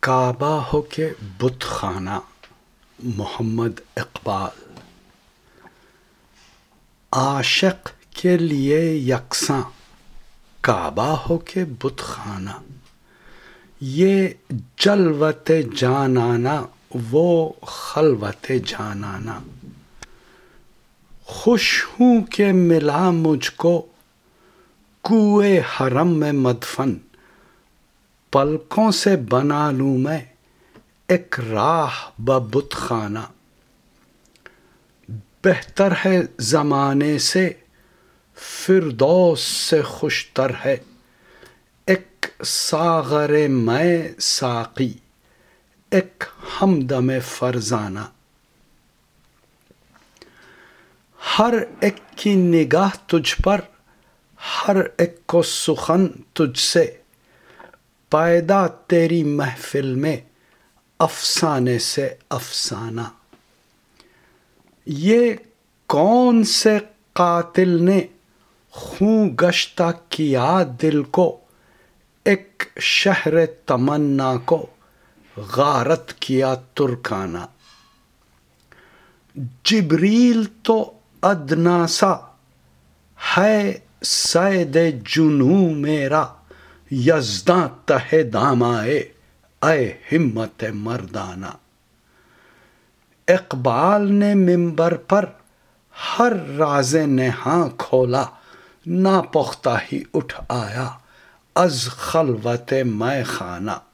کعبہ ہو کے بت خانہ، محمد اقبال۔ عاشق کے لیے یکساں کعبہ ہو کے بت خانہ، یہ جلوت جانانہ وہ خلوت جانانہ۔ خوش ہوں کہ ملا مجھ کو کوئے حرم میں مدفن، پلکوں سے بنا لوں میں ایک راہ بت خانہ۔ بہتر ہے زمانے سے فردوس سے خوشتر ہے ایک ساغر میں ساقی، ایک ہمدم فرزانہ۔ ہر ایک کی نگاہ تجھ پر، ہر ایک کو سخن تجھ سے، پیدا تیری محفل میں افسانے سے افسانہ۔ یہ کون سے قاتل نے خوں گشتہ کیا دل کو، ایک شہر تمنا کو غارت کیا ترکانہ۔ جبریل تو ادنیٰ سا ہے صید جنوں میرا، یزداں تہ دام آئے اے ہمت مردانہ۔ اقبال نے ممبر پر ہر راز نہاں کھولا، ناپختہ ہی اٹھ آیا از خلوت مے خانہ۔